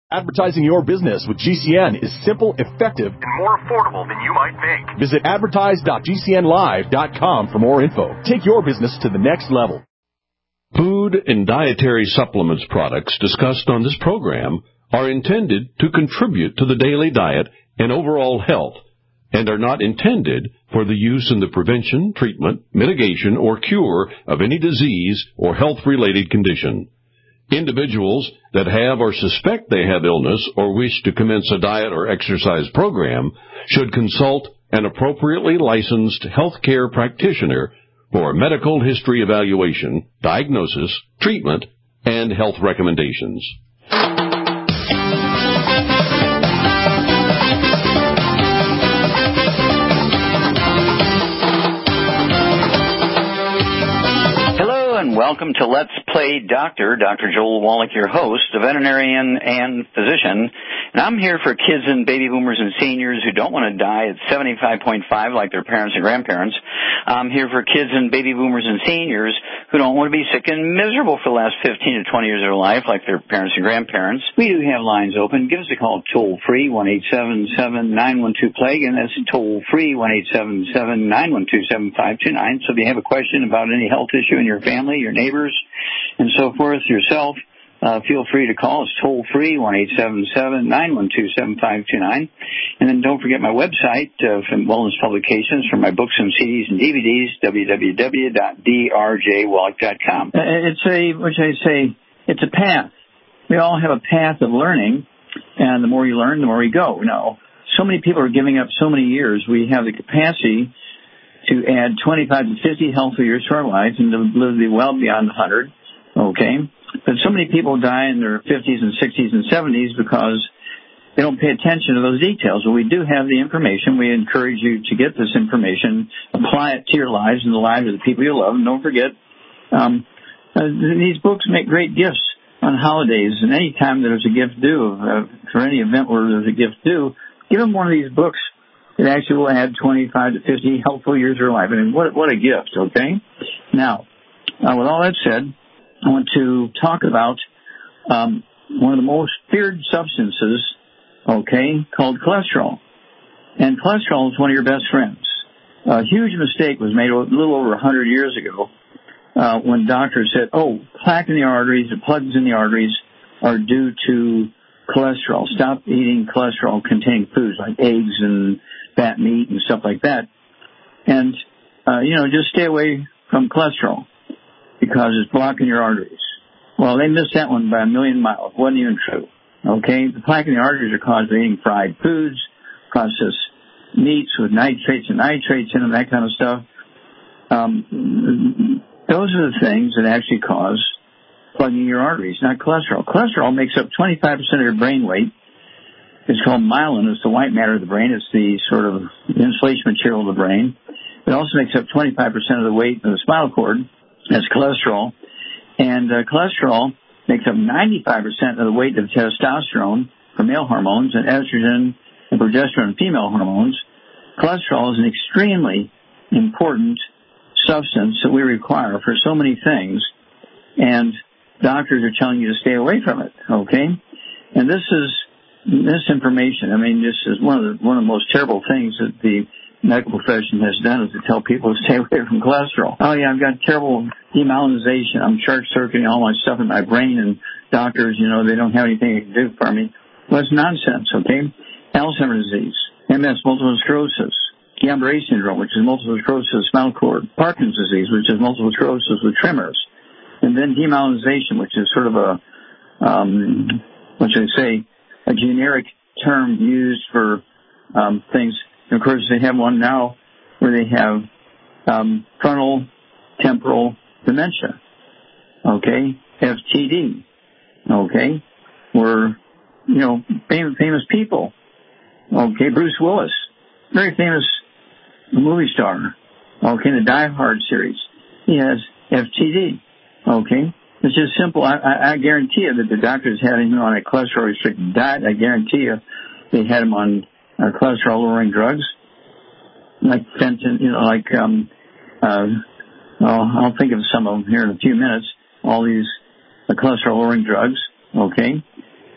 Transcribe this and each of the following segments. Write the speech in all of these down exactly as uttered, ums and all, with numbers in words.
Advertising your business with G C N is simple, effective, and more affordable than you might think. Visit advertise dot g c n live dot com for more info. Take your business to the next level. Food and dietary supplements products discussed on this program are intended to contribute to the daily diet and overall health and are not intended for the use in the prevention, treatment, mitigation, or cure of any disease or health-related condition. Individuals that have or suspect they have illness or wish to commence a diet or exercise program should consult an appropriately licensed healthcare practitioner for medical history evaluation, diagnosis, treatment, and health recommendations. And welcome to Let's Play Doctor. Doctor Joel Wallach, your host, a veterinarian and physician. And I'm here for kids and baby boomers and seniors who don't want to die at seventy-five point five like their parents and grandparents. I'm here for kids and baby boomers and seniors who don't want to be sick and miserable for the last fifteen to twenty years of their life like their parents and grandparents. We do have lines open. Give us a call toll-free, one eight seven seven, nine one two, plague, and that's toll-free, one eight seven seven, nine one two, seven five two nine. So if you have a question about any health issue in your family, your neighbors, and so forth, yourself, uh, feel free to call us toll-free, one eight seven seven, nine one two, seven five two nine. And then don't forget my website uh, from Wellness Publications for my books and C Ds and D V Ds, w w w dot d r j wallach dot com. It's a, what should I say, it's a path. We all have a path of learning, and the more you learn, the more you go. Now, so many people are giving up so many years. We have the capacity to add twenty-five to fifty healthy years to our lives and to live well beyond one hundred, okay? But so many people die in their fifties and sixties and seventies because they don't pay attention to those details. Well, we do have the information. We encourage you to get this information, apply it to your lives and the lives of the people you love, and don't forget, um, uh, these books make great gifts on holidays, and any time there's a gift due, uh, for any event where there's a gift due, give them one of these books. It actually will add twenty-five to fifty helpful years of your life. I mean, what, what a gift, okay? Now, uh, with all that said, I want to talk about um, one of the most feared substances, okay, called cholesterol. And cholesterol is one of your best friends. A huge mistake was made a little over one hundred years ago uh, when doctors said, oh, plaque in the arteries, the plugs in the arteries are due to cholesterol. Stop eating cholesterol-containing foods like eggs and fat meat and stuff like that. And, uh, you know, just stay away from cholesterol because it's blocking your arteries. Well, they missed that one by a million miles. It wasn't even true. Okay? The plaque in the arteries are caused by eating fried foods, processed meats with nitrates and nitrates in them, that kind of stuff. Um, those are the things that actually cause plugging your arteries, not cholesterol. Cholesterol makes up twenty-five percent of your brain weight. It's called myelin. It's the white matter of the brain. It's the sort of insulation material of the brain. It also makes up twenty-five percent of the weight of the spinal cord. That's cholesterol. And uh, cholesterol makes up ninety-five percent of the weight of testosterone for male hormones and estrogen and progesterone and female hormones. Cholesterol is an extremely important substance that we require for so many things. And doctors are telling you to stay away from it, okay? And this is misinformation. I mean, this is one of the one of the most terrible things that the medical profession has done is to tell people to stay away from cholesterol. Oh, yeah, I've got terrible demyelinization. I'm short-circuiting all my stuff in my brain, and doctors, you know, they don't have anything they can do for me. Well, it's nonsense, okay? Alzheimer's disease, M S, multiple sclerosis, Guillain-Barré syndrome, which is multiple sclerosis of the spinal cord, Parkinson's disease, which is multiple sclerosis with tremors, and then demyelinization, which is sort of a, um, what should I say, a generic term used for um, things. And of course, they have one now where they have um, frontal temporal dementia, okay, F T D, okay, where, you know, famous, famous people, okay, Bruce Willis, very famous movie star, okay, in the Die Hard series, he has F T D, okay. It's just simple. I, I, I guarantee you that the doctors had him on a cholesterol-restricted diet. I guarantee you they had him on uh, cholesterol-lowering drugs, like fenton, you know, like, um, uh, well, I'll think of some of them here in a few minutes, all these uh, cholesterol-lowering drugs, okay?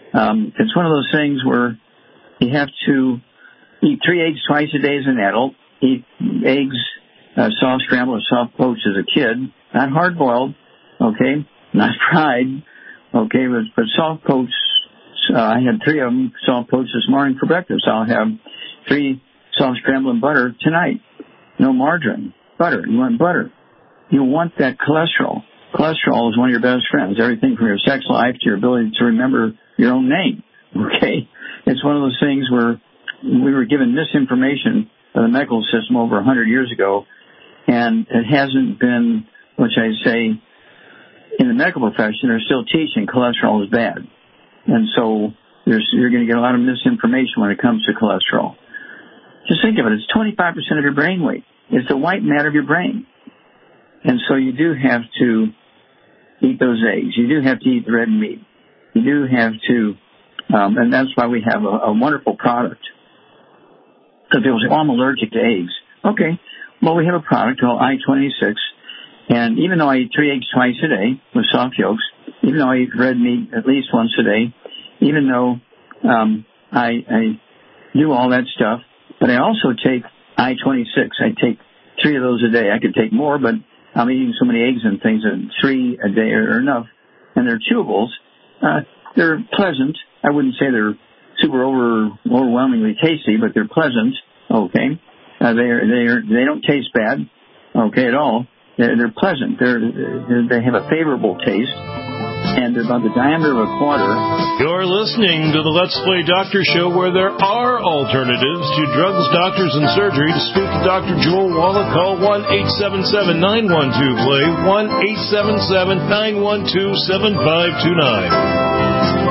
Um, it's one of those things where you have to eat three eggs twice a day as an adult, eat eggs, uh, soft scrambled or soft poached as a kid, not hard-boiled, okay, not fried, okay, but, but soft poached. Uh, I had three of them soft poached this morning for breakfast. I'll have three soft scrambled in butter tonight. No margarine, butter. You want butter. You want that cholesterol. Cholesterol is one of your best friends. Everything from your sex life to your ability to remember your own name, okay? It's one of those things where we were given misinformation by the medical system over one hundred years ago, and it hasn't been, which I say, in the medical profession, they're still teaching cholesterol is bad. And so there's, you're going to get a lot of misinformation when it comes to cholesterol. Just think of it. It's twenty-five percent of your brain weight. It's the white matter of your brain. And so you do have to eat those eggs. You do have to eat the red meat. You do have to, um, and that's why we have a, a wonderful product. Because people say, oh, I'm allergic to eggs. Okay. Well, we have a product called I twenty-six. And even though I eat three eggs twice a day with soft yolks, even though I eat red meat at least once a day, even though um, I, I do all that stuff, but I also take I twenty-six. I take three of those a day. I could take more, but I'm eating so many eggs and things that three a day are enough. And they're chewables. Uh, they're pleasant. I wouldn't say they're super over overwhelmingly tasty, but they're pleasant. Okay, uh, they are they are they don't taste bad. Okay, at all. They're, they're pleasant. They're, they're they have a favorable taste, and they're about the diameter of a quarter. You're listening to the Let's Play Doctor Show, where there are alternatives to drugs, doctors, and surgery. To speak to Doctor Joel Wallach, call one eight seven seven, nine one two, play, one eight seven seven, nine one two, seven five two nine.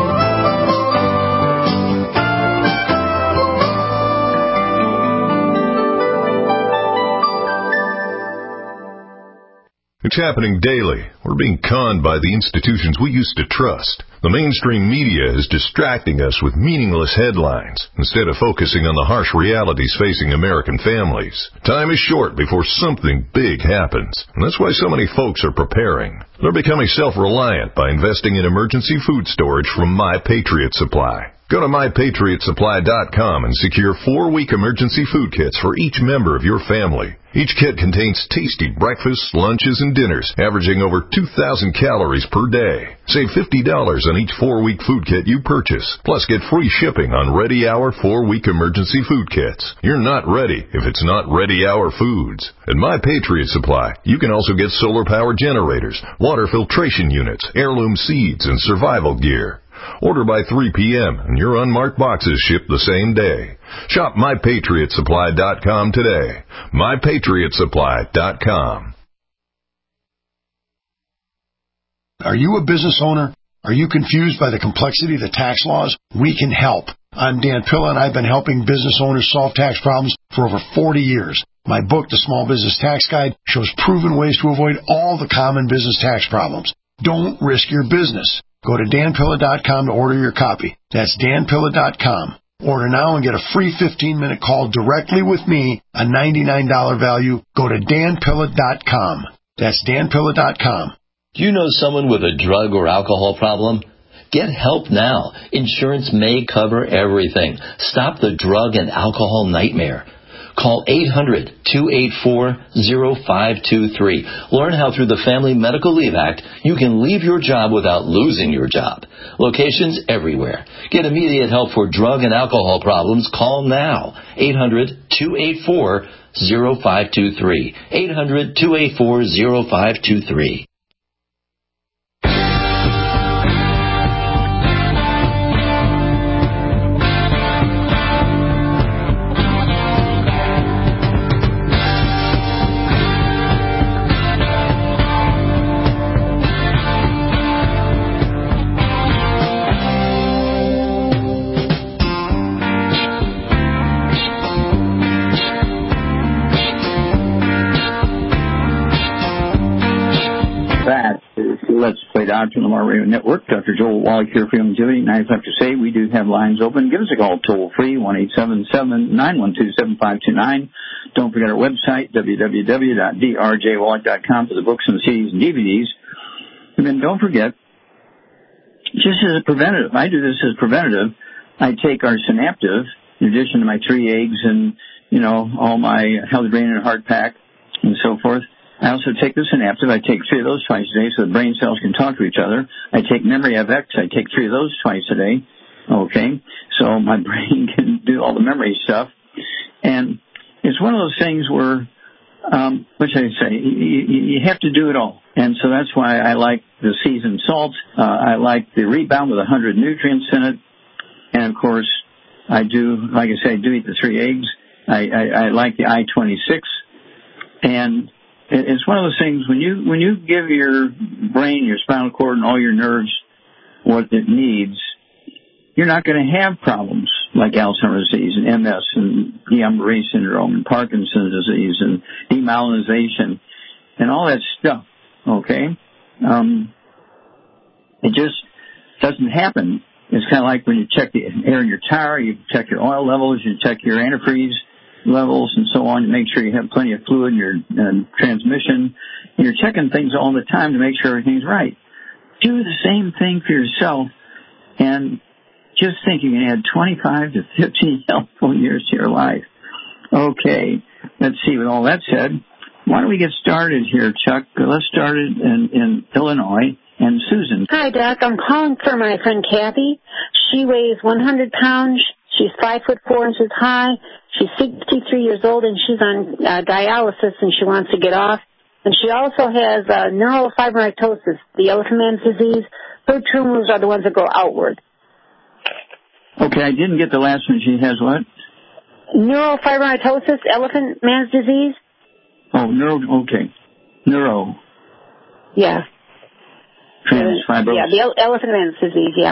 It's happening daily. We're being conned by the institutions we used to trust. The mainstream media is distracting us with meaningless headlines instead of focusing on the harsh realities facing American families. Time is short before something big happens, and that's why so many folks are preparing. They're becoming self-reliant by investing in emergency food storage from My Patriot Supply. Go to my patriot supply dot com and secure four-week emergency food kits for each member of your family. Each kit contains tasty breakfasts, lunches, and dinners, averaging over two thousand calories per day. Save fifty dollars on each four-week food kit you purchase, plus get free shipping on Ready Hour four-week emergency food kits. You're not ready if it's not Ready Hour foods. At My Patriot Supply, you can also get solar power generators, water filtration units, heirloom seeds, and survival gear. Order by three p.m. and your unmarked boxes ship the same day. Shop my patriot supply dot com today. my patriot supply dot com. Are you a business owner? Are you confused by the complexity of the tax laws? We can help. I'm Dan Pilla, and I've been helping business owners solve tax problems for over forty years. My book, The Small Business Tax Guide, shows proven ways to avoid all the common business tax problems. Don't risk your business. Go to dan pilla dot com to order your copy. That's dan pilla dot com. Order now and get a free fifteen-minute call directly with me, a ninety-nine dollars value. Go to dan pilla dot com. That's dan pilla dot com. Do you know someone with a drug or alcohol problem? Get help now. Insurance may cover everything. Stop the drug and alcohol nightmare. Call eight hundred, two eight four, zero five two three. Learn how through the Family Medical Leave Act you can leave your job without losing your job. Locations everywhere. Get immediate help for drug and alcohol problems. Call now. eight hundred, two eight four, zero five two three. eight hundred, two eight four, zero five two three. Let's Play Doctor on the Lamar Radio Network. Doctor Joel Wallach here for Longevity. And I have to say, we do have lines open. Give us a call toll free, one eight seven seven, nine one two, seven five two nine. Don't forget our website, w w w dot d r j wallach dot com, for the books and C Ds and D V Ds. And then don't forget just as a preventative, I do this as preventative. I take our Synaptive, in addition to my three eggs and, you know, all my Healthy Brain and Heart Pack and so forth. I also take the Synaptive. I take three of those twice a day so the brain cells can talk to each other. I take Memory F X. I take three of those twice a day. Okay, so my brain can do all the memory stuff. And it's one of those things where, um, what should I say, you, you have to do it all. And so that's why I like the seasoned salt. Uh, I like the Rebound with one hundred nutrients in it. And, of course, I do, like I say, I do eat the three eggs. I, I, I like the I twenty-six. And it's one of those things, when you when you give your brain, your spinal cord, and all your nerves what it needs, you're not going to have problems like Alzheimer's disease and M S and Guillain-Barré syndrome and Parkinson's disease and demyelinization and all that stuff, okay? Um, it just doesn't happen. It's kind of like when you check the air in your tire, you check your oil levels, you check your antifreeze levels and so on to make sure you have plenty of fluid in your uh, transmission. And you're checking things all the time to make sure everything's right. Do the same thing for yourself, and just think you can add twenty-five to fifty healthful years to your life. Okay, let's see. With all that said, why don't we get started here, Chuck? Let's start it in, in Illinois. And Susan. Hi, Doc. I'm calling for my friend Kathy. She weighs one hundred pounds. She's five foot four inches high. She's sixty-three years old, and she's on uh, dialysis, and she wants to get off. And she also has uh, neurofibromatosis, the elephant man's disease. Her tumors are the ones that go outward. Okay, I didn't get the last one. She has what? Neurofibromatosis, elephant man's disease. Oh, neuro. Okay, neuro. Yeah. Transfibrosis. Yeah, the elephant man's disease, yeah.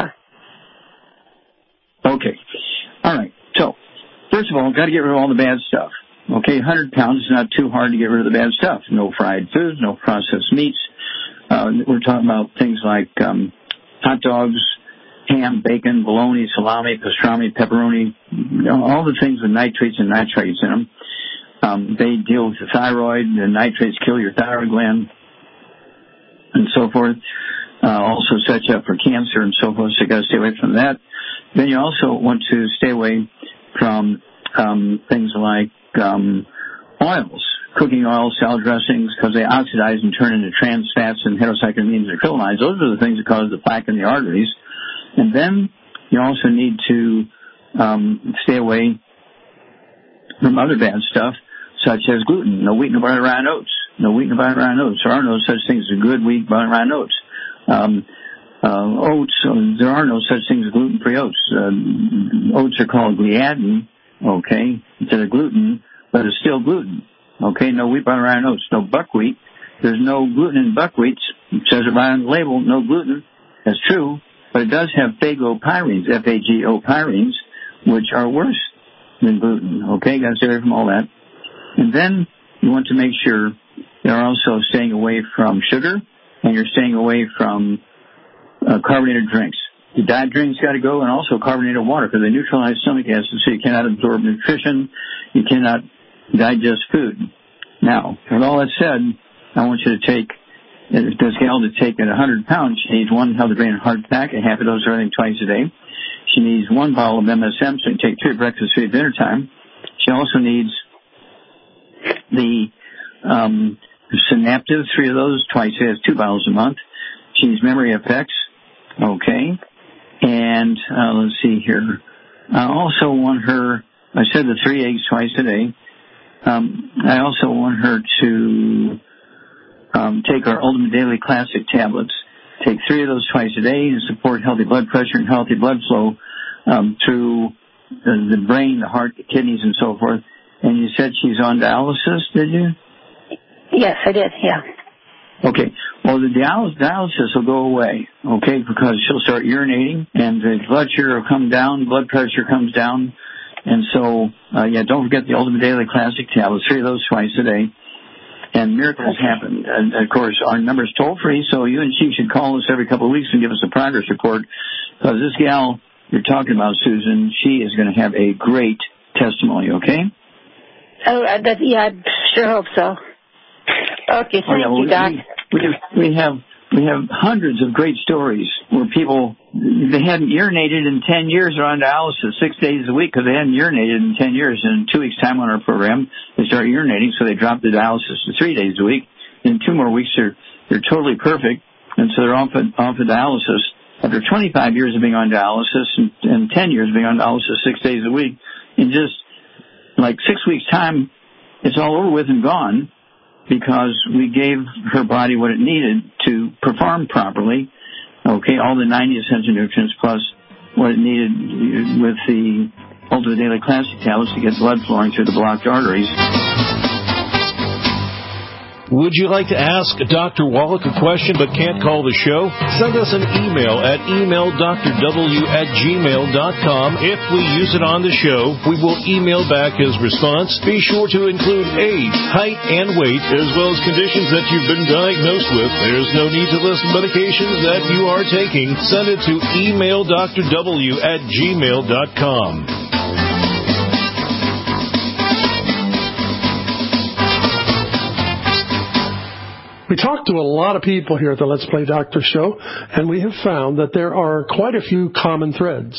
Okay. All right. So, first of all, got to get rid of all the bad stuff. Okay, one hundred pounds is not too hard to get rid of the bad stuff. No fried foods, no processed meats. Uh, we're talking about things like um, hot dogs, ham, bacon, bologna, salami, pastrami, pepperoni, you know, all the things with nitrates and nitrates in them. Um, they deal with the thyroid. The nitrates kill your thyroid gland and so forth. Uh, also set you up for cancer and so forth, so you got to stay away from that. Then you also want to stay away from um, things like um, oils, cooking oils, salad dressings, because they oxidize and turn into trans fats and heterocyclamines and acrylamides. Those are the things that cause the plaque in the arteries. And then you also need to um, stay away from other bad stuff, such as gluten. No wheat, no barley, rye, and oats. No wheat, no barley, rye, and oats. There are no such things as good wheat, barley, rye, and oats. Um, uh, oats, uh, there are no such things as gluten-free oats. Uh, oats are called gliadin, okay, instead of gluten, but it's still gluten, okay? No wheat, barley, rye, and oats. No buckwheat. There's no gluten in buckwheat. It says it right on the label, no gluten. That's true, but it does have phagopyrines, F A G O pyrines, which are worse than gluten, okay? Got to stay away from all that. And then you want to make sure you're also staying away from sugar, and you're staying away from uh, carbonated drinks. The diet drinks got to go, and also carbonated water, because they neutralize stomach acid, so you cannot absorb nutrition, you cannot digest food. Now, with all that said, I want you to take, this gal to take at one hundred pounds, she needs one Healthy Brain and Heart Pack, a half a dose of everything twice a day. She needs one bottle of M S M, so you can take three at breakfast, three at dinner time. She also needs the um, Synaptive, three of those twice a day, two bottles a month. She needs Memory F X, okay. And uh, let's see here. I also want her, I said the three eggs twice a day. Um, I also want her to um, take our Ultimate Daily Classic tablets. Take three of those twice a day and support healthy blood pressure and healthy blood flow um, through the, the brain, the heart, the kidneys, and so forth. And you said she's on dialysis, did you? Yes, I did, yeah. Okay. Well, the dialysis, dialysis will go away, okay, because she'll start urinating, and the blood sugar will come down, blood pressure comes down. And so, uh, yeah, don't forget the Ultimate Daily Classic tablets, three of those twice a day. And miracles okay. happen. And, of course, our number's toll-free, so you and she should call us every couple of weeks and give us a progress report, because this gal you're talking about, Susan, she is going to have a great testimony, okay? Oh, uh, that, yeah, I sure hope so. Okay, thank oh, yeah, well, you, Doc. We, we, we have we have hundreds of great stories where people, they hadn't urinated in ten years, are on dialysis six days a week because they hadn't urinated in ten years. And in two weeks' time on our program, they start urinating, so they drop the dialysis to three days a week. In two more weeks, they're, they're totally perfect, and so they're off of, off of dialysis. After twenty-five years of being on dialysis and, and ten years of being on dialysis six days a week, in just like six weeks' time, it's all over with and gone, because we gave her body what it needed to perform properly. Okay, all the ninety essential nutrients plus what it needed with the Ultimate Daily Classic tablets to get blood flowing through the blocked arteries. Would you like to ask Doctor Wallach a question but can't call the show? Send us an email at email d r w at gmail dot com. If we use it on the show, we will email back his response. Be sure to include age, height, and weight, as well as conditions that you've been diagnosed with. There's no need to list medications that you are taking. Send it to email d r w at gmail dot com. We talk to a lot of people here at the Let's Play Doctor show, and we have found that there are quite a few common threads.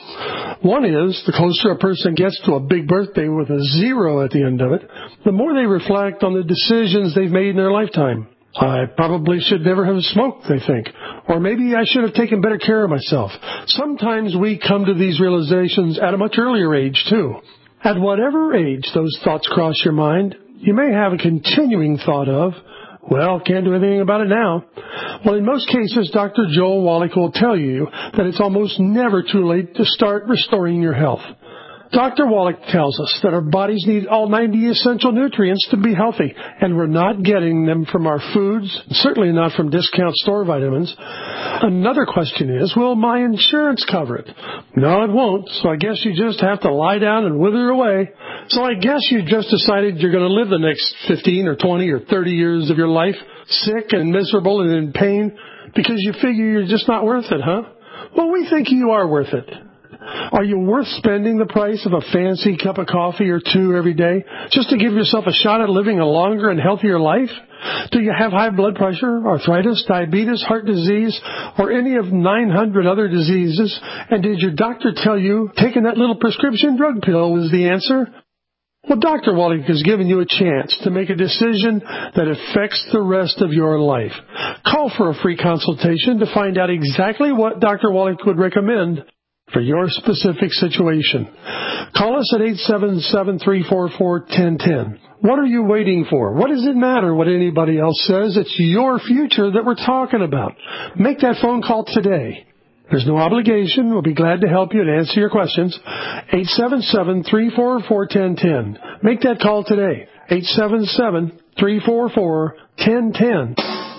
One is, the closer a person gets to a big birthday with a zero at the end of it, the more they reflect on the decisions they've made in their lifetime. I probably should never have smoked, they think. Or maybe I should have taken better care of myself. Sometimes we come to these realizations at a much earlier age, too. At whatever age those thoughts cross your mind, you may have a continuing thought of, well, can't do anything about it now. Well, in most cases, Doctor Joel Wallach will tell you that it's almost never too late to start restoring your health. Doctor Wallach tells us that our bodies need all ninety essential nutrients to be healthy, and we're not getting them from our foods, certainly not from discount store vitamins. Another question is, will my insurance cover it? No, it won't, so I guess you just have to lie down and wither away. So I guess you just decided you're going to live the next fifteen or twenty or thirty years of your life sick and miserable and in pain because you figure you're just not worth it, huh? Well, we think you are worth it. Are you worth spending the price of a fancy cup of coffee or two every day just to give yourself a shot at living a longer and healthier life? Do you have high blood pressure, arthritis, diabetes, heart disease, or any of nine hundred other diseases? And did your doctor tell you taking that little prescription drug pill was the answer? Well, Doctor Wallach has given you a chance to make a decision that affects the rest of your life. Call for a free consultation to find out exactly what Doctor Wallach would recommend for your specific situation. Call us at eight seven seven, three four four, one zero one zero. What are you waiting for? What does it matter what anybody else says? It's your future that we're talking about. Make that phone call today. There's no obligation. We'll be glad to help you and answer your questions. eight seven seven, three four four, one zero one zero. Make that call today. eight seven seven, three four four, one zero one zero.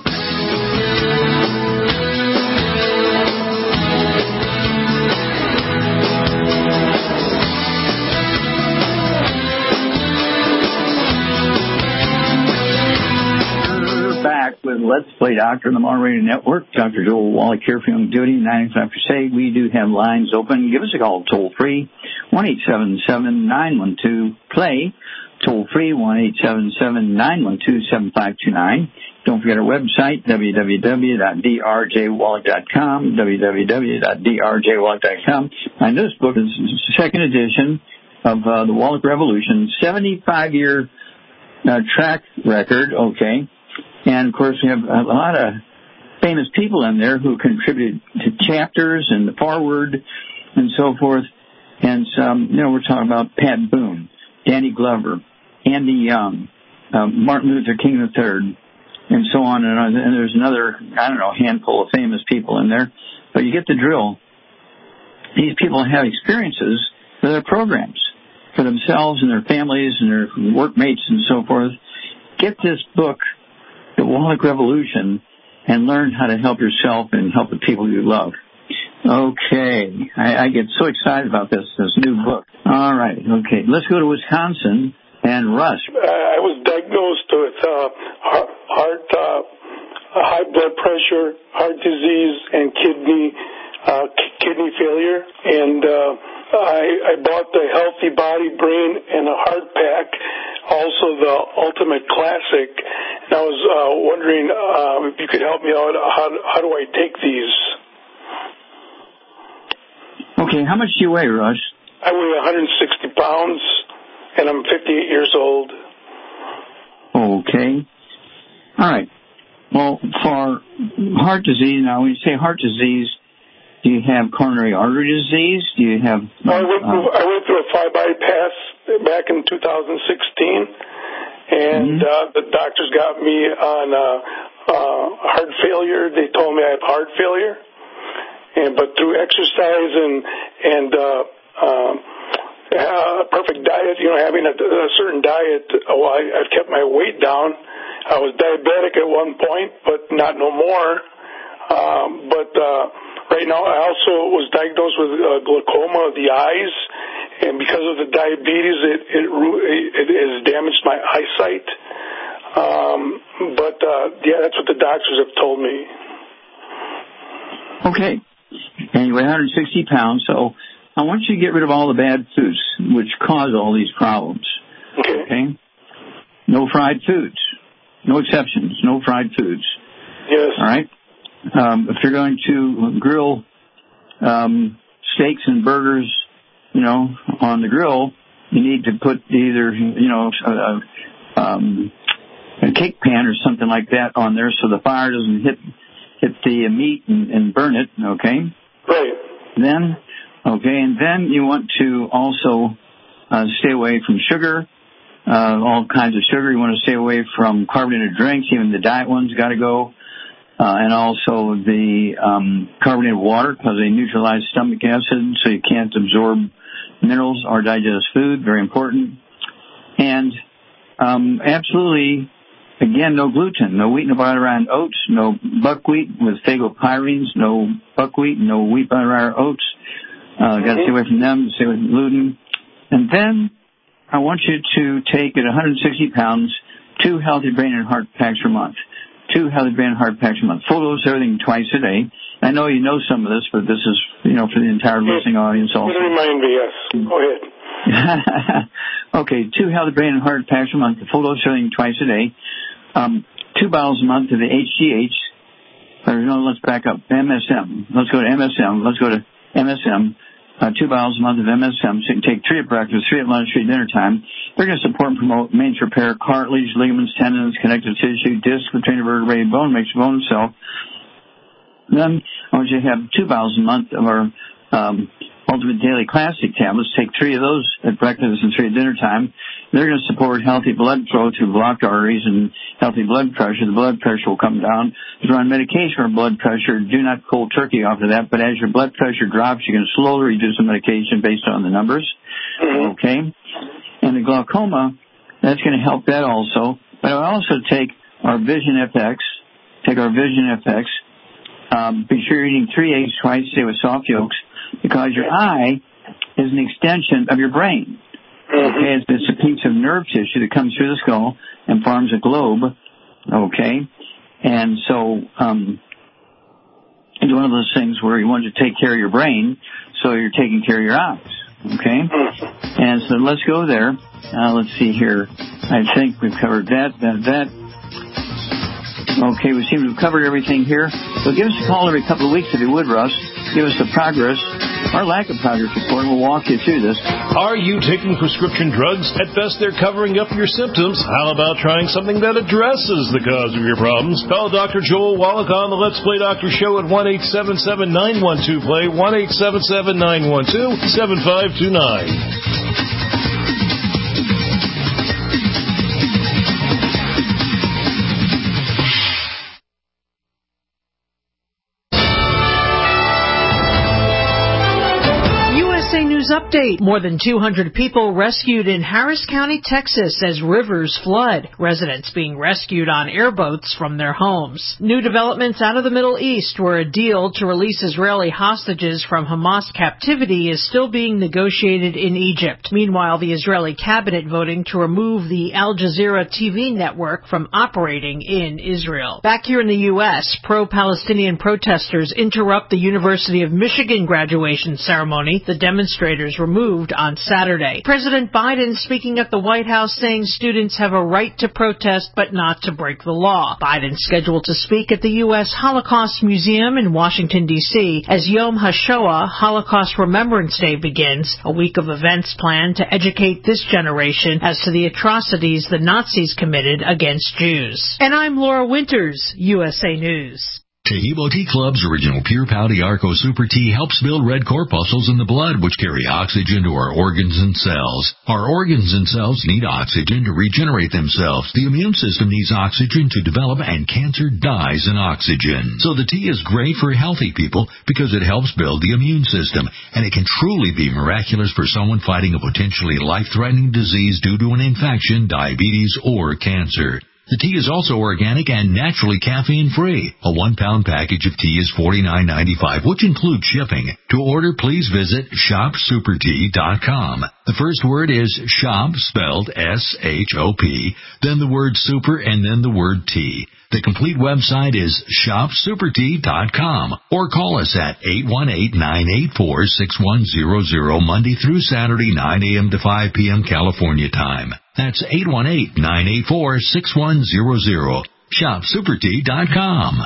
With Let's Play Doctor on the Moderator Network. Doctor Joel Wallach here for Young Duty, ninety-five Crusade. We do have lines open. Give us a call toll free, one eight seven seven, nine one two, play. Toll free, one eight seven seven, nine one two, seven five two nine. Don't forget our website, w w w dot d r j wallach dot com, w w w dot d r j wallach dot com. And this book is the second edition of uh, the Wallach Revolution, seventy-five year uh, track record, okay. And, of course, we have a lot of famous people in there who contribute to chapters and the foreword and so forth. And, some, you know, we're talking about Pat Boone, Danny Glover, Andy Young, uh, Martin Luther King the third, and so on. And, on. And there's another, I don't know, handful of famous people in there. But you get the drill. These people have experiences for their programs, for themselves and their families and their workmates and so forth. Get this book, The Wallach Revolution, and learn how to help yourself and help the people you love. Okay. I, I get so excited about this, this new book. All right. Okay. Let's go to Wisconsin and Russ. I was diagnosed with uh, heart, heart uh, high blood pressure, heart disease, and kidney uh, kidney failure. And uh, I, I bought the Healthy Body, Brain, and a Heart Pack also the Ultimate Classic. And I was uh, wondering uh, if you could help me out. How, how do I take these? Okay, how much do you weigh, Russ? I weigh one hundred sixty pounds, and I'm fifty-eight years old. Okay. All right. Well, for heart disease, now when you say heart disease, do you have coronary artery disease? Do you have... Uh, I, went through, I went through a five bypass back in two thousand sixteen, and mm-hmm. uh, the doctors got me on uh, uh, heart failure. They told me I have heart failure. And, but through exercise and and uh, uh, uh, perfect diet, you know, having a, a certain diet, well, I, I've kept my weight down. I was diabetic at one point, but not no more. Um, but uh, right now, I also was diagnosed with uh, glaucoma of the eyes, and because of the diabetes, it it, it has damaged my eyesight. Um, but uh, yeah, that's what the doctors have told me. Okay. And you weigh one hundred sixty pounds, so I want you to get rid of all the bad foods which cause all these problems. Okay. Okay? No fried foods. No exceptions. No fried foods. Yes. All right? Um, if you're going to grill um, steaks and burgers, you know, on the grill, you need to put either, you know, a, um, a cake pan or something like that on there so the fire doesn't hit hit the meat and, and burn it, okay? Right. Then, okay, and then you want to also uh, stay away from sugar, uh, all kinds of sugar. You want to stay away from carbonated drinks, even the diet ones got to go, uh, and also the um, carbonated water because they neutralize stomach acid, so you can't absorb minerals or digest food. Very important. And um, absolutely. Again, no gluten, no wheat, no bran oats, no buckwheat with phagopyrines, no buckwheat, no wheat, bran oats. Uh, got to stay away from them, stay away from gluten. And then I want you to take at one hundred sixty pounds, two healthy brain and heart packs per month. Two healthy brain and heart packs per month. Full dose everything twice a day. I know you know some of this, but this is, you know, for the entire listening audience also. Remind me, yes. Go ahead. Okay, two healthy brain and heart packs per month. Full dose everything twice a day. Um, two bottles a month of the H G H, or no, let's back up, M S M. Let's go to M S M. Let's go to M S M. Uh, two bottles a month of M S M. So you can take three at breakfast, three at lunch, three at dinner time. They're going to support and promote maintenance repair, cartilage, ligaments, tendons, connective tissue, disc, retrainer vertebrae, bone, makes your bone itself. Then I want you to have two bottles a month of our um, Ultimate Daily Classic tablets. Take three of those at breakfast and three at dinner time. They're going to support healthy blood flow through blocked arteries and healthy blood pressure. The blood pressure will come down. If you're on medication for blood pressure, do not cold turkey off of that. But as your blood pressure drops, you can slowly reduce the medication based on the numbers. Mm-hmm. Okay? And the glaucoma, that's going to help that also. But I also take our Vision F X. Take our Vision F X. Um, be sure you're eating three eggs twice a day with soft yolks because your eye is an extension of your brain. Okay, it's, it's a piece of nerve tissue that comes through the skull and forms a globe. Okay, and so um, it's one of those things where you want to take care of your brain, so you're taking care of your eyes. Okay, and so let's go there. Uh, let's see here. I think we've covered that. That. that. Okay, we seem to have covered everything here. So give us a call every couple of weeks if you would, Russ. Give us the progress or lack of progress report, and we'll walk you through this. Are you taking prescription drugs? At best, they're covering up your symptoms. How about trying something that addresses the cause of your problems? Call Doctor Joel Wallach on the Let's Play Doctor Show at one eight seven seven, nine one two, play, one eight seven seven, nine one two, seven five two nine. Update. More than two hundred people rescued in Harris County, Texas as rivers flood. Residents being rescued on airboats from their homes. New developments out of the Middle East where a deal to release Israeli hostages from Hamas captivity is still being negotiated in Egypt. Meanwhile, the Israeli cabinet voting to remove the Al Jazeera T V network from operating in Israel. Back here in the U S, pro-Palestinian protesters interrupt the University of Michigan graduation ceremony. The demonstration demonstrators removed on Saturday. President Biden speaking at the White House saying students have a right to protest but not to break the law. Biden scheduled to speak at the U S Holocaust Museum in Washington, D C as Yom HaShoah, Holocaust Remembrance Day, begins, a week of events planned to educate this generation as to the atrocities the Nazis committed against Jews. And I'm Laura Winters, U S A News. Taheebo Tea Club's original Pure Pouty Arco Super Tea helps build red corpuscles in the blood, which carry oxygen to our organs and cells. Our organs and cells need oxygen to regenerate themselves. The immune system needs oxygen to develop, and cancer dies in oxygen. So the tea is great for healthy people because it helps build the immune system, and it can truly be miraculous for someone fighting a potentially life-threatening disease due to an infection, diabetes, or cancer. The tea is also organic and naturally caffeine-free. A one-pound package of tea is forty-nine ninety-five, which includes shipping. To order, please visit shop super tea dot com. The first word is shop, spelled S H O P, then the word super, and then the word tea. The complete website is shop super tea dot com, or call us at eight one eight, nine eight four, six one zero zero Monday through Saturday, nine a.m. to five p.m. California time. That's eight one eight, nine eight four, six one zero zero. shop super tea dot com.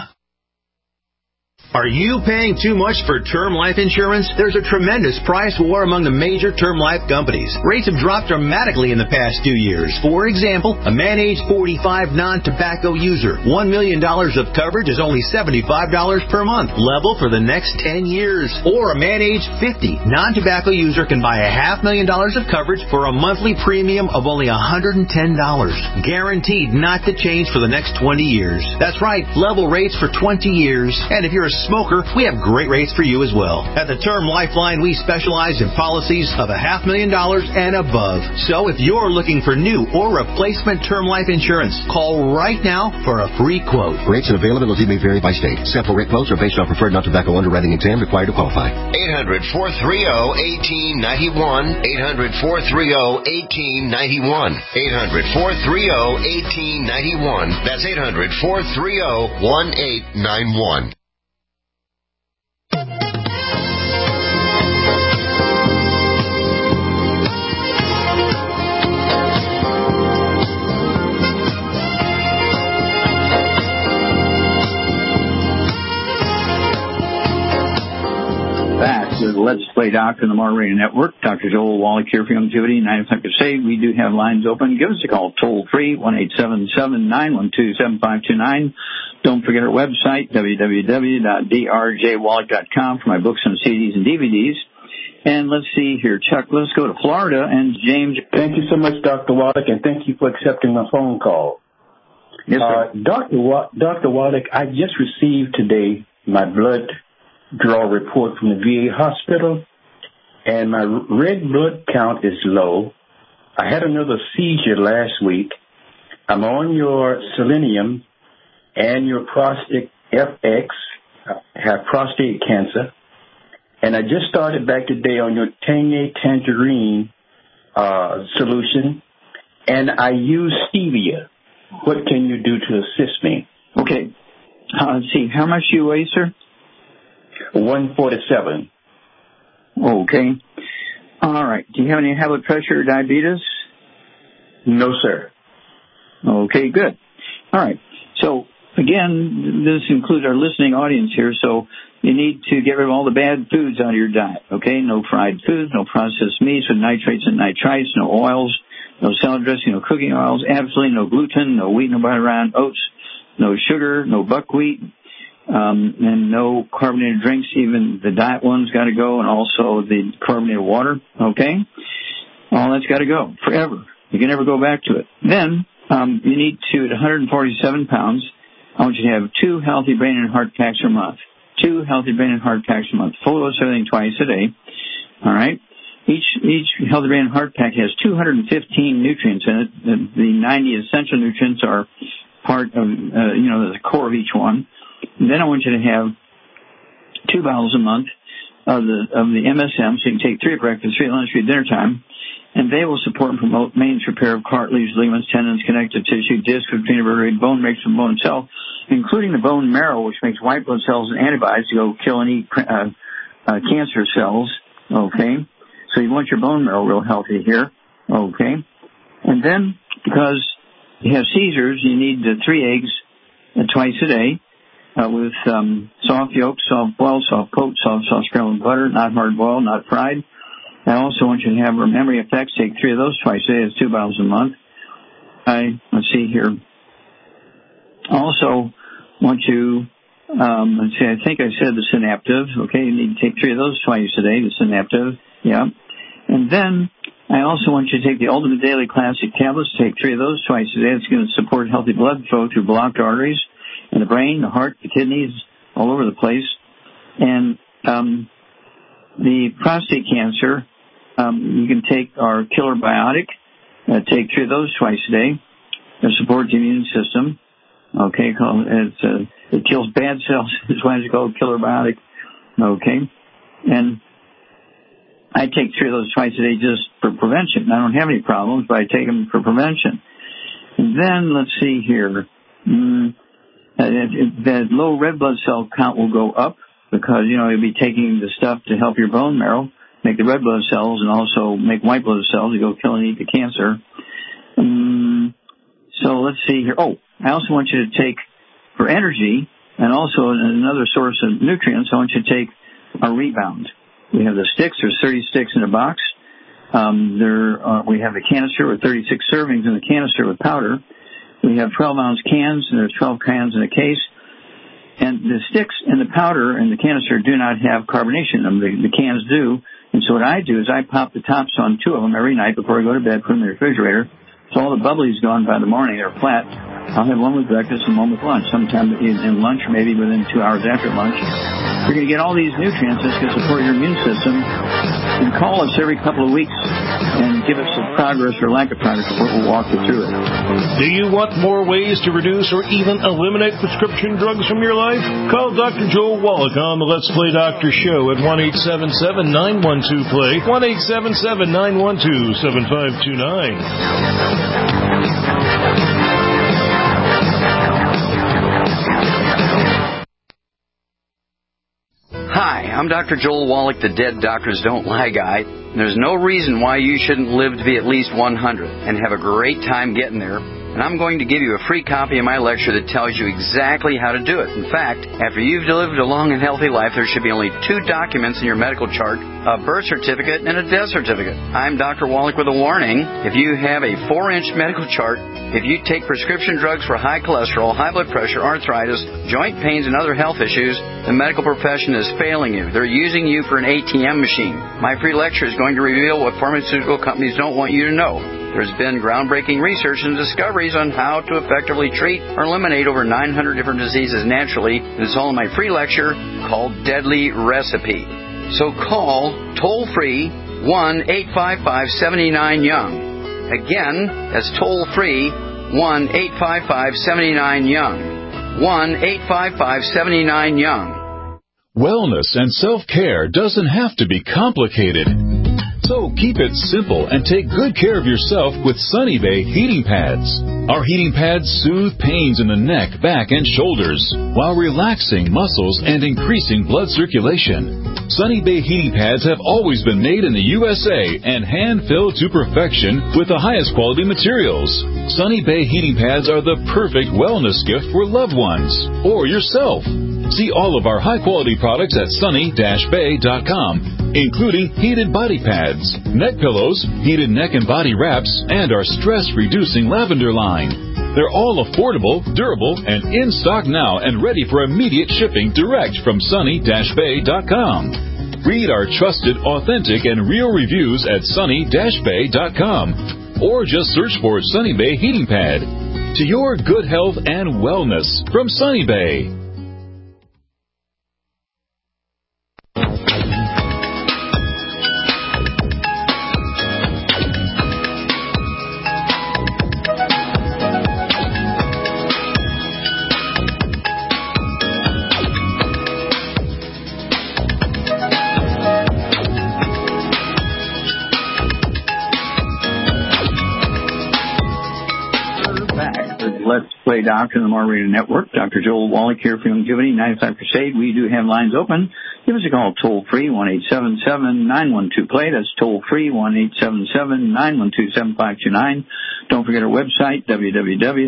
Are you paying too much for term life insurance? There's a tremendous price war among the major term life companies. Rates have dropped dramatically in the past two years. For example, a man age forty-five non-tobacco user, one million dollars of coverage is only seventy-five dollars per month, level for the next ten years. Or a man age fifty non-tobacco user can buy a half million dollars of coverage for a monthly premium of only one hundred ten dollars. Guaranteed not to change for the next twenty years. That's right, level rates for twenty years. And if you're a smoker, we have great rates for you as well. At the Term Lifeline, we specialize in policies of a half million dollars and above. So if you're looking for new or replacement term life insurance, call right now for a free quote. Rates and availability may vary by state. Sample rate quotes are based on preferred non-tobacco underwriting exam required to qualify. eight hundred, four three zero, one eight nine one. eight hundred, four three zero, one eight nine one. eight hundred, four three zero, one eight nine one. That's eight hundred, four three zero, one eight nine one. Back to the Let's Play Doctor on the Mar Radio Network. Doctor Joel Wallach here for Longevity, ninety-five percent. We do have lines open. Give us a call toll free, one eight seven seven, nine one two, seven five two nine. Don't forget our website, w w w dot d r j wallach dot com, for my books and C Ds and D V Ds. And let's see here, Chuck, let's go to Florida. And James. Thank you so much, Doctor Wallach, and thank you for accepting my phone call. Yes, sir. Uh, Doctor Wa- Doctor Wallach, I just received today my blood draw report from the V A hospital, and my red blood count is low. I had another seizure last week. I'm on your selenium and your prostate F X. I have prostate cancer. And I just started back today on your Tangy Tangerine uh, solution, and I use stevia. What can you do to assist me? Okay. Uh, let's see. How much do you weigh, sir? one forty-seven. Okay. All right. Do you have any high blood pressure or diabetes? No, sir. Okay, good. All right. So, again, this includes our listening audience here, so you need to get rid of all the bad foods out of your diet, okay? No fried foods, no processed meats with nitrates and nitrites, no oils, no salad dressing, no cooking oils, absolutely no gluten, no wheat, no butter, round oats, no sugar, no buckwheat, um, and no carbonated drinks. Even the diet ones got to go, and also the carbonated water, okay? All that's got to go forever. You can never go back to it. Then um, you need to, at one hundred forty-seven pounds, I want you to have two healthy brain and heart packs a month. Two healthy brain and heart packs a month. Full dose everything twice a day. All right? Each each healthy brain and heart pack has two hundred fifteen nutrients in it. The, the ninety essential nutrients are part of, uh, you know, the core of each one. And then I want you to have two bottles a month of the of the M S M, so you can take three at breakfast, three at lunch, three at dinner time. And they will support and promote maintenance repair of cartilage, ligaments, tendons, connective tissue, discs, between vertebrae, bone, makes from bone cell, including the bone marrow, which makes white blood cells and antibodies to go kill and eat uh, uh, cancer cells. Okay, So you want your bone marrow real healthy here. Okay. And then, because you have seizures, you need uh, three eggs uh, twice a day uh, with um, soft yolk, soft boiled, soft coat, soft, soft scrambled butter, not hard boiled, not fried. I also want you to have memory effects. Take three of those twice a day. It's two bottles a month. I, let's see here. Also want you, um, let's see, I think I said the Synaptive. Okay, you need to take three of those twice a day, the Synaptive. Yeah. And then I also want you to take the Ultimate Daily Classic tablets. Take three of those twice a day. It's going to support healthy blood flow through blocked arteries in the brain, the heart, the kidneys, all over the place. And um, the prostate cancer, um, you can take our Killer Biotic. Uh, take three of those twice a day. It supports the immune system. Okay, it's, uh, it kills bad cells. That's why it's called Killer Biotic. Okay, and I take three of those twice a day just for prevention. I don't have any problems, but I take them for prevention. And then, let's see here. Mm, that low red blood cell count will go up because, you know, you'll be taking the stuff to help your bone marrow, make the red blood cells, and also make white blood cells to go kill and eat the cancer. Um, so let's see here. Oh, I also want you to take, for energy, and also another source of nutrients, I want you to take a Rebound. We have the sticks. There's thirty sticks in a box. Um, there, uh, we have the canister with thirty-six servings in the canister with powder. We have twelve ounce cans, and there's twelve cans in a case. And the sticks and the powder and the canister do not have carbonation in them. The, the cans do. And so what I do is I pop the tops on two of them every night before I go to bed, put them in the refrigerator. So all the bubbly's gone by the morning. They're flat. I'll have one with breakfast and one with lunch, sometime in, in lunch, maybe within two hours after lunch. You're going to get all these nutrients that's going to support your immune system. And call us every couple of weeks and give us some progress or lack of progress. We'll walk you through it. Do you want more ways to reduce or even eliminate prescription drugs from your life? Call Doctor Joel Wallach on the Let's Play Doctor Show at one eight seven seven, nine one two, play, one eight seven seven, nine one two, seven five two nine. Hi, I'm Doctor Joel Wallach, the Dead Doctors Don't Lie guy. There's no reason why you shouldn't live to be at least one hundred and have a great time getting there. And I'm going to give you a free copy of my lecture that tells you exactly how to do it. In fact, after you've lived a long and healthy life, there should be only two documents in your medical chart, a birth certificate and a death certificate. I'm Doctor Wallach with a warning. If you have a four-inch medical chart, if you take prescription drugs for high cholesterol, high blood pressure, arthritis, joint pains, and other health issues, the medical profession is failing you. They're using you for an A T M machine. My free lecture is going to reveal what pharmaceutical companies don't want you to know. There's been groundbreaking research and discoveries on how to effectively treat or eliminate over nine hundred different diseases naturally. It's all in my free lecture called Deadly Recipe. So call toll-free one eight five five, seven nine, young. Again, that's toll-free one eight five five, seven nine, young. one eight five five, seven nine, young. Wellness and self-care doesn't have to be complicated. So keep it simple and take good care of yourself with Sunny Bay heating pads. Our heating pads soothe pains in the neck, back, and shoulders while relaxing muscles and increasing blood circulation. Sunny Bay heating pads have always been made in the U S A and hand-filled to perfection with the highest quality materials. Sunny Bay heating pads are the perfect wellness gift for loved ones or yourself. See all of our high-quality products at sunny dash bay dot com, including heated body pads, neck pillows, heated neck and body wraps, and our stress-reducing lavender line. They're all affordable, durable, and in stock now and ready for immediate shipping direct from sunny dash bay dot com. Read our trusted, authentic, and real reviews at sunny dash bay dot com or just search for Sunny Bay Heating Pad. To your good health and wellness from Sunny Bay. Doctor on the More Radio Network. Doctor Joel Wallach here for Longevity ninety-five Crusade. We do have lines open. give us a call toll free, one eight seven seven, nine one two, play. That's toll free, one eight seven seven, nine one two, seven five two nine. Don't forget our website, w w w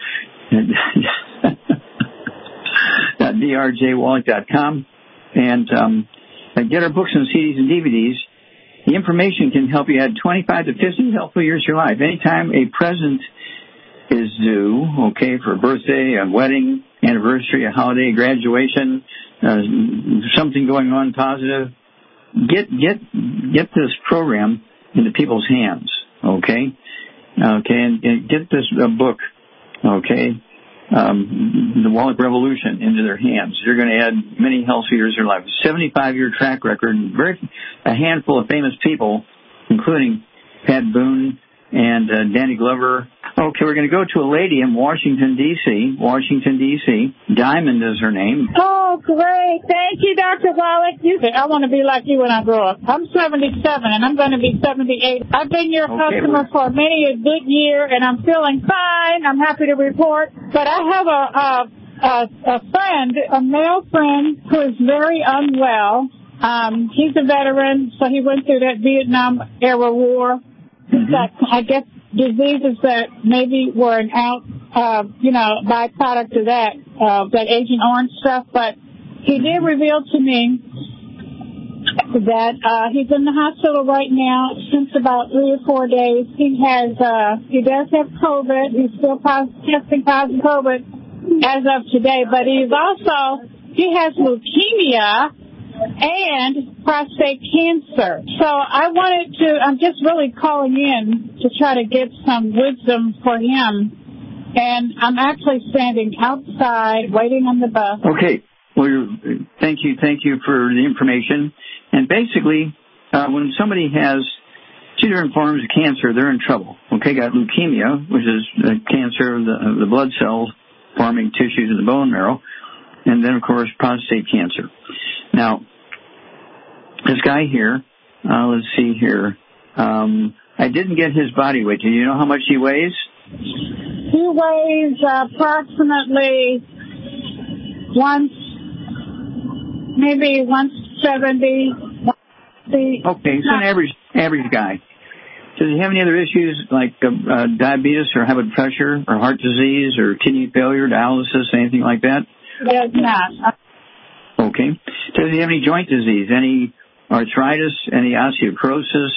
dot d r j wallach dot com. And um, get our books and C Ds and D V Ds. The information can help you add twenty-five to fifty helpful years to your life. Anytime a present is due, okay, for a birthday, a wedding, anniversary, a holiday, graduation, uh, something going on positive, get get get this program into people's hands, okay, okay, and, and get this uh, book, okay, um, the Wallach Revolution, into their hands. You're going to add many healthy years to your life. seventy-five year track record, very a handful of famous people, including Pat Boone and uh, Danny Glover. Okay, we're going to go to a lady in Washington, D C Washington, D C Diamond is her name. Oh, great. Thank you, Doctor Wallach. You say, I want to be like you when I grow up. I'm seventy-seven, and I'm going to be seventy-eight. I've been your okay, customer for many a good year, and I'm feeling fine. I'm happy to report. But I have a, a, a, a friend, a male friend, who is very unwell. Um, he's a veteran, so he went through that Vietnam-era war. Mm-hmm. That, I guess, diseases that maybe were an out, uh, you know, byproduct of that, uh, that Agent Orange stuff. But he did reveal to me that uh, he's in the hospital right now since about three or four days. He has, uh, he does have COVID. He's still pos- testing positive COVID as of today. But he's also, he has leukemia and prostate cancer. So I wanted to, I'm just really calling in to try to get some wisdom for him. And I'm actually standing outside waiting on the bus. Okay. Well, you're, thank you. Thank you for the information. And basically, uh, when somebody has two different forms of cancer, they're in trouble. Okay, got leukemia, which is uh, cancer of the, of the blood cells forming tissues in the bone marrow. And then, of course, prostate cancer. Now, this guy here, uh, let's see here. Um, I didn't get his body weight. Do you know how much he weighs? He weighs uh, approximately one, maybe one seventy. Okay, so an average average guy. Does he have any other issues like uh, uh, diabetes or high blood pressure or heart disease or kidney failure, dialysis, anything like that? Does not. Okay. Does he have any joint disease, any arthritis, any osteoporosis?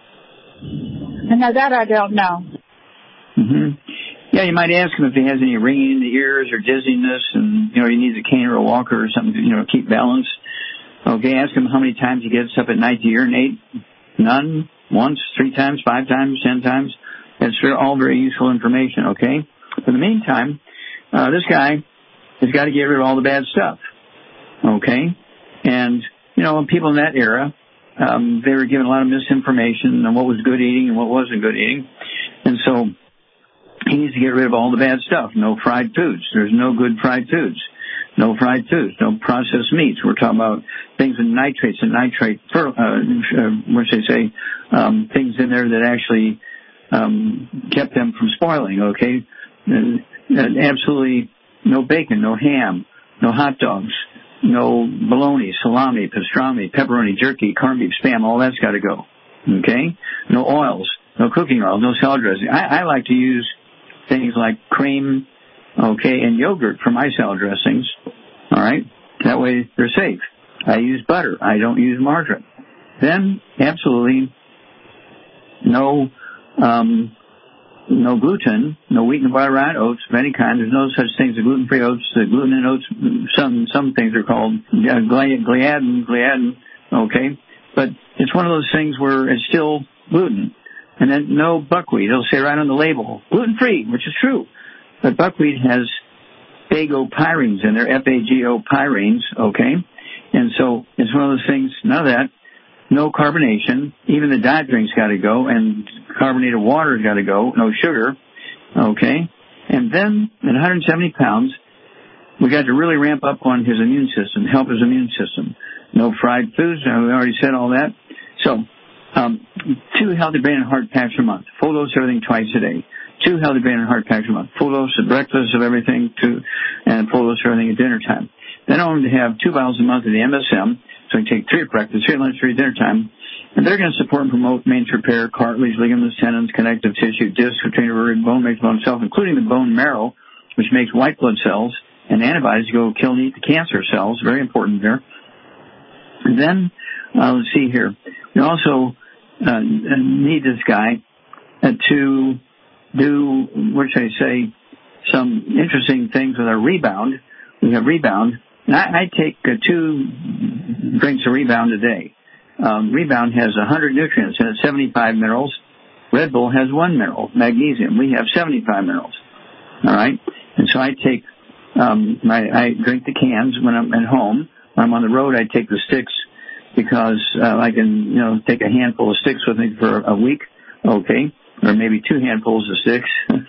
No, that I don't know. Mm-hmm. Yeah, you might ask him if he has any ringing in the ears or dizziness, and you know he needs a cane or a walker or something to you know keep balance. Okay, ask him how many times he gets up at night to urinate. None, once, three times, five times, ten times. That's all very useful information. Okay. In the meantime, uh, this guy has got to get rid of all the bad stuff. Okay, and you know people in that era, um, they were given a lot of misinformation on what was good eating and what wasn't good eating, and so he needs to get rid of all the bad stuff. No fried foods. There's no good fried foods. No fried foods. No processed meats. We're talking about things with nitrates and nitrate. Uh, uh, what should I say? Um, things in there that actually um, kept them from spoiling. Okay, and, and absolutely no bacon, no ham, no hot dogs. No bologna, salami, pastrami, pepperoni, jerky, corned beef, Spam, all that's got to go. Okay? No oils, no cooking oil, no salad dressing. I, I like to use things like cream, okay, and yogurt for my salad dressings. All right? That way they're safe. I use butter. I don't use margarine. Then, absolutely no um, no gluten, no wheat and rye oats of any kind. There's no such thing as gluten-free oats. The gluten in oats, some some things are called gliadin, gliadin, okay? But it's one of those things where it's still gluten. And then no buckwheat. It'll say right on the label, gluten-free, which is true. But buckwheat has phagopyrines in there, F A G O pyrines, okay? And so it's one of those things, none of that. No carbonation. Even the diet drink's got to go, and carbonated water's got to go. No sugar, okay? And then at one hundred seventy pounds, we got to really ramp up on his immune system, help his immune system. No fried foods. We already said all that. So, um, two healthy brain and heart packs a month. Full dose of everything twice a day. Two healthy brain and heart packs a month. Full dose of breakfast of everything, two, and full dose of everything at dinner time. Then I want him to have two bottles a month of the M S M. So I take three at breakfast, three at lunch, three at dinner time. And they're going to support and promote maintenance repair, cartilage, ligaments, tendons, connective tissue, disc, retainer vertebrae, bone makes bone itself, including the bone marrow, which makes white blood cells and antibodies to go kill and eat the cancer cells. Very important there. And then, uh, let's see here. We also uh, need this guy uh, to do, what should I say, some interesting things with our Rebound. We have Rebound. And I, I take uh, two drinks of Rebound a day. Um, Rebound has one hundred nutrients and it's seventy-five minerals. Red Bull has one mineral, magnesium. We have seventy-five minerals. All right? And so I take, um, my, I drink the cans when I'm at home. When I'm on the road, I take the sticks because uh, I can, you know, take a handful of sticks with me for a week, okay, or maybe two handfuls of sticks,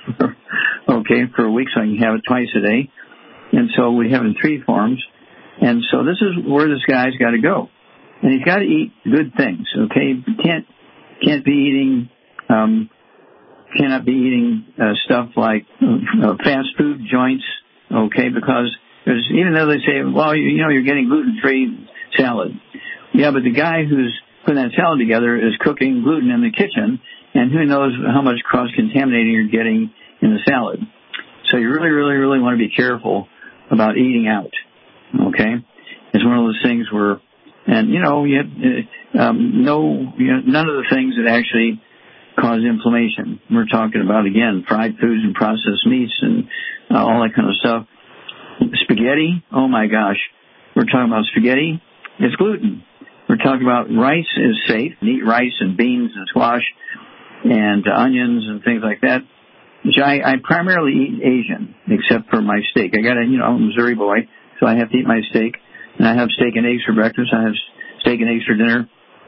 okay, for a week, so I can have it twice a day. And so we have it in three forms. And so this is where this guy's got to go. And he's got to eat good things, okay? Can't can't be eating, um, cannot be eating uh, stuff like uh, fast food joints, okay? Because there's, even though they say, well, you, you know, you're getting gluten-free salad. Yeah, but the guy who's putting that salad together is cooking gluten in the kitchen, and who knows how much cross-contaminating you're getting in the salad. So you really, really, really want to be careful about eating out, okay? It's one of those things where, and, you know, you have, um, no, you know, none of the things that actually cause inflammation. We're talking about, again, fried foods and processed meats and uh, all that kind of stuff. Spaghetti, oh my gosh. We're talking about spaghetti, it's gluten. We're talking about rice is safe. Eat rice and beans and squash and uh, onions and things like that. Which I, I primarily eat Asian, except for my steak. I got a, you know, I'm a Missouri boy, so I have to eat my steak. And I have steak and eggs for breakfast. I have steak and eggs for dinner.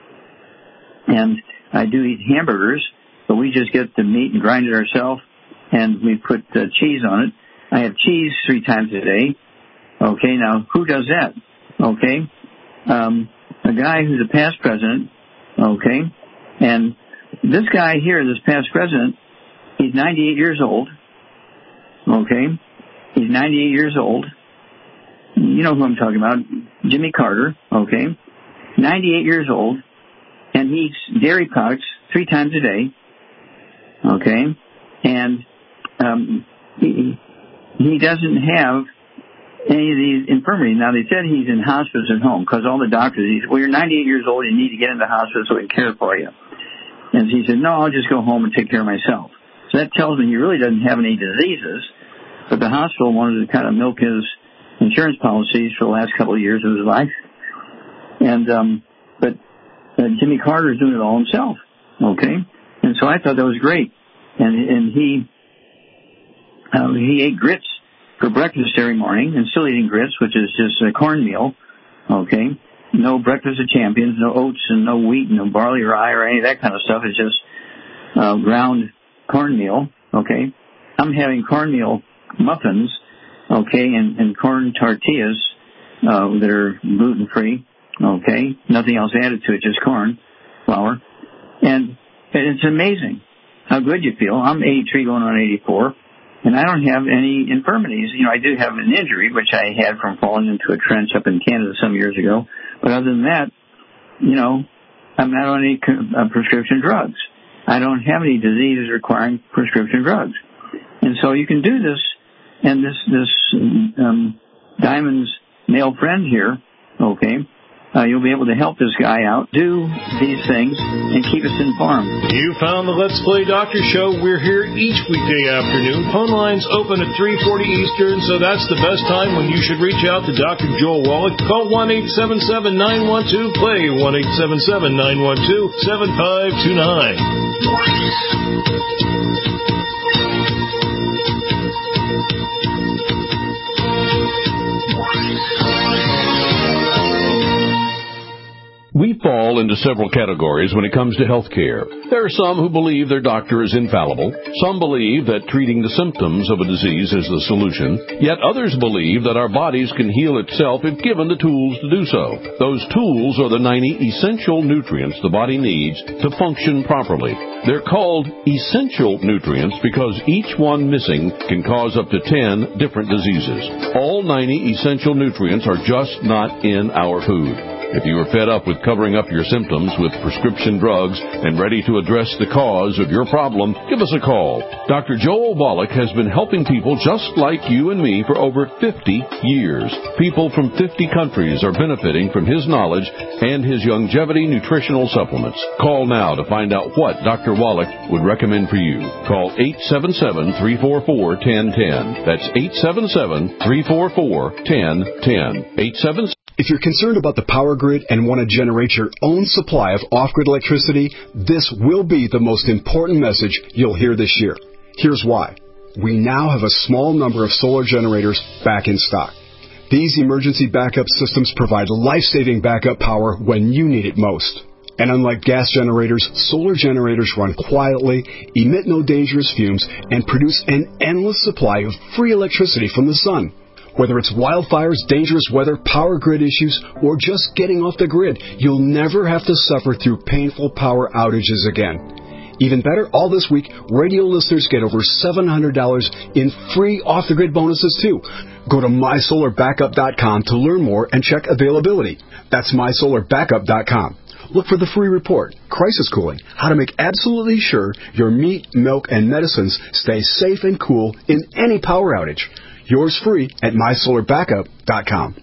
And I do eat hamburgers, but we just get the meat and grind it ourselves, and we put uh, cheese on it. I have cheese three times a day. Okay, now, who does that? Okay, um, a guy who's a past president, okay, and this guy here, this past president, he's ninety-eight years old, okay, he's ninety-eight years old. You know who I'm talking about, Jimmy Carter, okay, ninety-eight years old, and he eats dairy products three times a day, okay, and um, he, he doesn't have any of these infirmities. Now, they said he's in hospice at home because all the doctors, he said, well, you're ninety-eight years old, you need to get into hospice so we can care for you. And he said, no, I'll just go home and take care of myself. So that tells me he really doesn't have any diseases, but the hospital wanted to kind of milk his insurance policies for the last couple of years of his life. And, um, but uh, Jimmy Carter is doing it all himself, okay? And so I thought that was great. And, and he, uh, he ate grits for breakfast every morning, and still eating grits, which is just a cornmeal, okay? No breakfast of champions, no oats and no wheat, no barley or rye or any of that kind of stuff. It's just uh, ground cornmeal, okay? I'm having cornmeal muffins, okay, and, and corn tortillas uh, that are gluten-free, okay? Nothing else added to it, just corn flour. And it's amazing how good you feel. I'm eighty-three going on eighty-four, and I don't have any infirmities. You know, I do have an injury, which I had from falling into a trench up in Canada some years ago. But other than that, you know, I'm not on any uh, prescription drugs. I don't have any diseases requiring prescription drugs. And so you can do this, and this, this um, Diamond's male friend here, okay, uh, you'll be able to help this guy out, do these things, and keep us informed. You found the Let's Play Doctor Show. We're here each weekday afternoon. Phone lines open at three forty Eastern, so that's the best time when you should reach out to Doctor Joel Wallach. Call one eight seven seven, nine one two, play, one eight seven seven, nine one two, seven five two nine. We fall into several categories when it comes to health care. There are some who believe their doctor is infallible. Some believe that treating the symptoms of a disease is the solution. Yet others believe that our bodies can heal itself if given the tools to do so. Those tools are the ninety essential nutrients the body needs to function properly. They're called essential nutrients because each one missing can cause up to ten different diseases. All ninety essential nutrients are just not in our food. If you are fed up with covering up your symptoms with prescription drugs and ready to address the cause of your problem, give us a call. Doctor Joel Wallach has been helping people just like you and me for over fifty years. People from fifty countries are benefiting from his knowledge and his longevity nutritional supplements. Call now to find out what Doctor Wallach would recommend for you. Call eight seven seven, three four four, one zero one zero. That's eight seven seven, three four four, one zero one zero. eight seven seven If you're concerned about the power grid and want to generate your own supply of off-grid electricity, this will be the most important message you'll hear this year. Here's why. We now have a small number of solar generators back in stock. These emergency backup systems provide life-saving backup power when you need it most. And unlike gas generators, solar generators run quietly, emit no dangerous fumes, and produce an endless supply of free electricity from the sun. Whether it's wildfires, dangerous weather, power grid issues, or just getting off the grid, you'll never have to suffer through painful power outages again. Even better, all this week, radio listeners get over seven hundred dollars in free off-the-grid bonuses, too. Go to my solar backup dot com to learn more and check availability. That's my solar backup dot com. Look for the free report, Crisis Cooling, how to make absolutely sure your meat, milk, and medicines stay safe and cool in any power outage. Yours free at my solar backup dot com.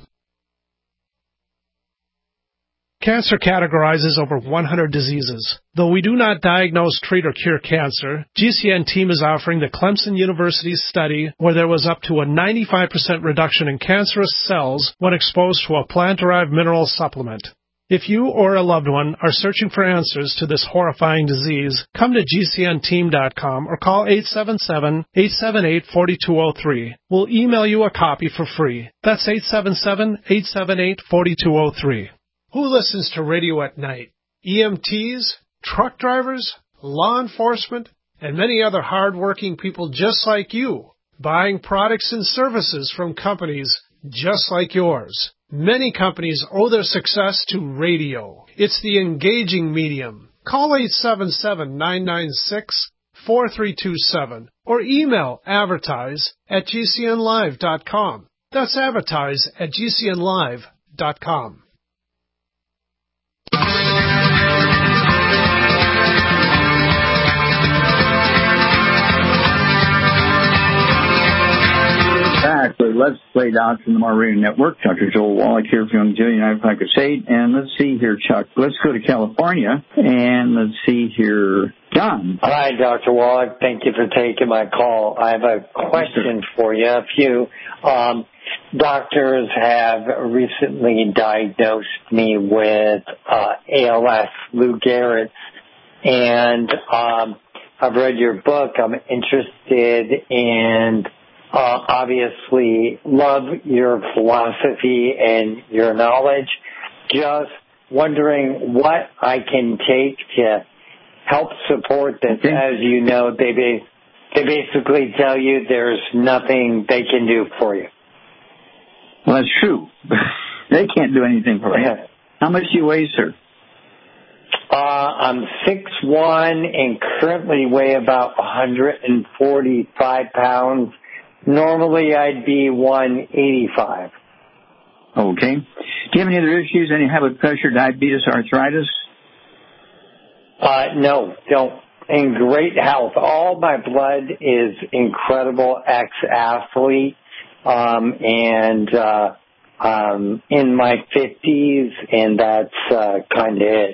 Cancer categorizes over one hundred diseases. Though we do not diagnose, treat, or cure cancer, G C N team is offering the Clemson University study where there was up to a ninety-five percent reduction in cancerous cells when exposed to a plant-derived mineral supplement. If you or a loved one are searching for answers to this horrifying disease, come to G C N team dot com or call eight seven seven, eight seven eight, four two zero three. We'll email you a copy for free. That's eight seven seven, eight seven eight, four two zero three. Who listens to radio at night? E M Ts, truck drivers, law enforcement, and many other hard-working people just like you, buying products and services from companies just like yours. Many companies owe their success to radio. It's the engaging medium. Call eight seven seven, nine nine six, four three two seven or email advertise at G C N live dot com. That's advertise at G C N live dot com. Back with Let's Play Doctor on the Mar Radio Network. Doctor Joel Wallach here from Young Jillian Crusade. And let's see here, Chuck. Let's go to California and let's see here, John. Hi, Doctor Wallach. Thank you for taking my call. I have a question for you. A few um, doctors have recently diagnosed me with uh, A L S, Lou Gehrig's, and um, I've read your book. I'm interested in Uh, obviously love your philosophy and your knowledge. Just wondering what I can take to help support this. Okay. As you know, they ba- they basically tell you there's nothing they can do for you. Well, that's true. They can't do anything for you. How much do you weigh, sir? Uh, I'm six one and currently weigh about one hundred forty-five pounds. Normally, I'd be one eighty-five. Okay. Do you have any other issues? Any high blood pressure, diabetes, arthritis? Uh, no, don't. In great health. All my blood is incredible, ex-athlete, um, and uh, um, in my fifties, and that's uh, kind of it.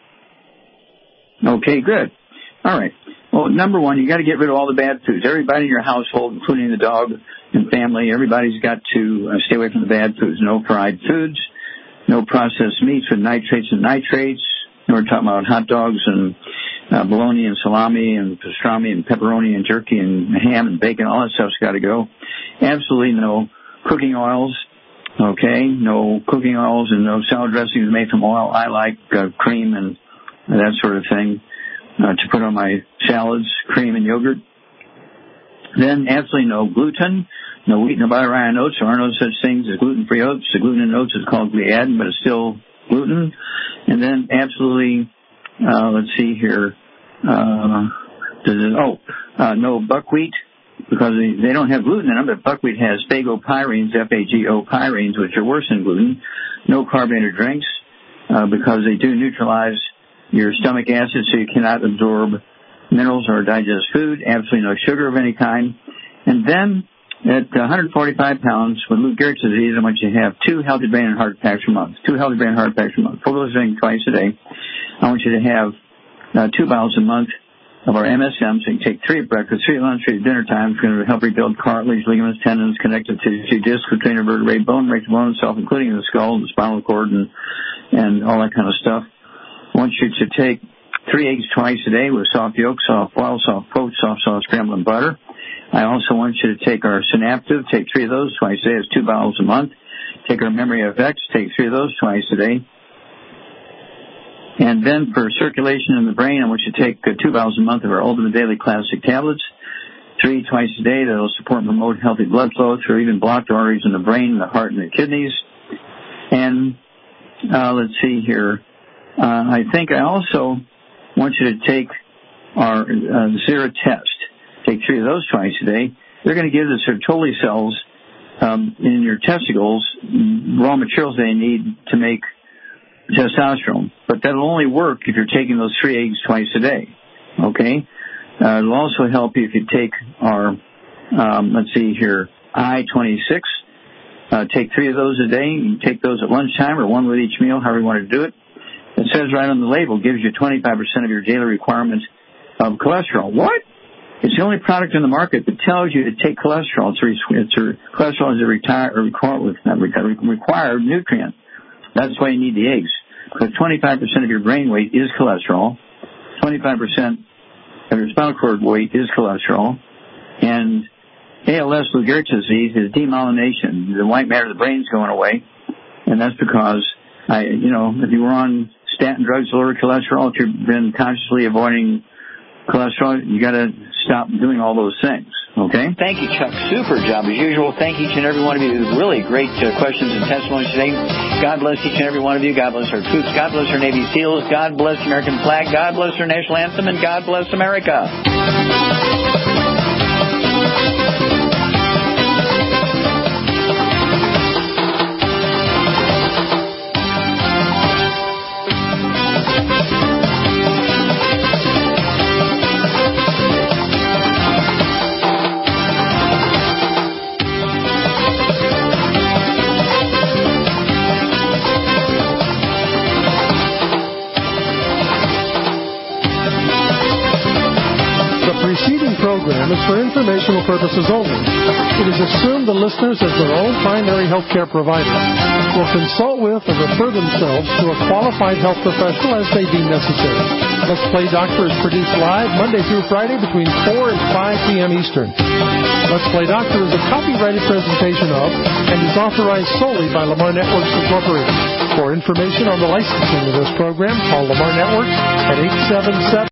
Okay, good. All right. Well, number one, you got to get rid of all the bad foods. Everybody in your household, including the dog and family, everybody's got to uh, stay away from the bad foods. No fried foods, no processed meats with nitrates and nitrates. We're talking about hot dogs and uh, bologna and salami and pastrami and pepperoni and jerky and ham and bacon. All that stuff's got to go. Absolutely no cooking oils. Okay, no cooking oils and no salad dressings made from oil. I like uh, cream and that sort of thing. Uh, to put on my salads, cream and yogurt. Then absolutely no gluten, no wheat, no butter, rye, and oats. There are no such things as gluten-free oats. The gluten in oats is called gliadin, but it's still gluten. And then absolutely, uh, let's see here, uh, oh, uh, no buckwheat, because they, they don't have gluten in them, but buckwheat has phagopyrenes, F A G O pyrines, which are worse than gluten. No carbonated drinks. uh, because they do neutralize your stomach acid so you cannot absorb minerals or digest food, absolutely no sugar of any kind. And then at one hundred forty-five pounds with Lou Gehrig's disease, I want you to have two healthy brain and heart attacks a month. Two healthy brain and heart attacks a month. Full dosing twice a day. I want you to have uh, two bottles a month of our M S M, so you can take three at breakfast, three at lunch, three at dinner time. It's going to help rebuild cartilage, ligaments, tendons, connective tissue, discs between your vertebrae, bone, breaks bone itself, including the skull, the spinal cord, and, and all that kind of stuff. I want you to take three eggs twice a day with soft yolk, soft boiled, soft poached, soft sauce, scrambled, and butter. I also want you to take our Synaptive, take three of those twice a day. It's two bottles a month. Take our Memory F X, take three of those twice a day. And then for circulation in the brain, I want you to take uh, two bottles a month of our Ultimate Daily Classic tablets, three twice a day. That will support and promote healthy blood flow through even blocked arteries in the brain, the heart, and the kidneys. And uh, let's see here. Uh, I think I also want you to take our uh, Zera test. Take three of those twice a day. They're going to give the Sertoli cells um, in your testicles raw materials they need to make testosterone. But that'll only work if you're taking those three eggs twice a day. Okay? Uh, it'll also help you if you take our, um, let's see here, I twenty-six. Uh, take three of those a day. You can take those at lunchtime or one with each meal, however you want to do it. It says right on the label, gives you twenty-five percent of your daily requirement of cholesterol. What? It's the only product in the market that tells you to take cholesterol. It's a, it's a, cholesterol is a retire, or required, not required nutrient. That's why you need the eggs. Because twenty-five percent of your brain weight is cholesterol. twenty-five percent of your spinal cord weight is cholesterol. And A L S, Lou Gehrig's disease, is demyelination. The white matter of the brain is going away. And that's because, I, you know, if you were on statin drugs to lower cholesterol, if you've been consciously avoiding cholesterol, you got to stop doing all those things. Okay? Thank you, Chuck. Super job as usual. Thank each and every one of you. Really great uh, questions and testimonies today. God bless each and every one of you. God bless our troops. God bless our Navy SEALs. God bless the American flag. God bless our national anthem. And God bless America. Program is for informational purposes only. It is assumed the listeners, as their own primary health care provider, will consult with or refer themselves to a qualified health professional as they deem necessary. Let's Play Doctor is produced live Monday through Friday between four and five p.m. Eastern. Let's Play Doctor is a copyrighted presentation of and is authorized solely by Lamar Networks Incorporated. For information on the licensing of this program, call Lamar Networks at eight seven seven.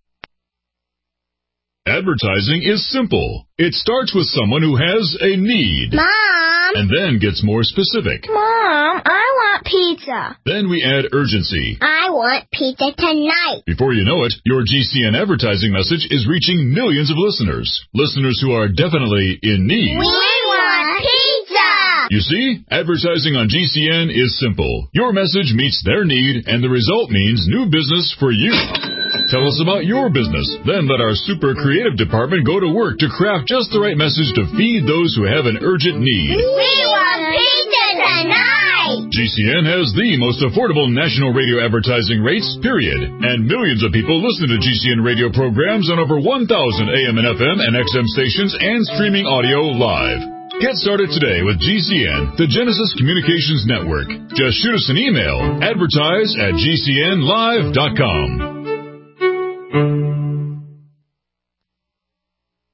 Advertising is simple. It starts with someone who has a need. Mom! And then gets more specific. Mom, I want pizza. Then we add urgency. I want pizza tonight. Before you know it, your G C N advertising message is reaching millions of listeners. Listeners who are definitely in need. We want pizza! You see, advertising on G C N is simple. Your message meets their need, and the result means new business for you. Tell us about your business. Then let our super creative department go to work to craft just the right message to feed those who have an urgent need. We want pizza tonight! G C N has the most affordable national radio advertising rates, period. And millions of people listen to G C N radio programs on over one thousand A M and F M and X M stations and streaming audio live. Get started today with G C N, the Genesis Communications Network. Just shoot us an email, advertise at G C N live dot com.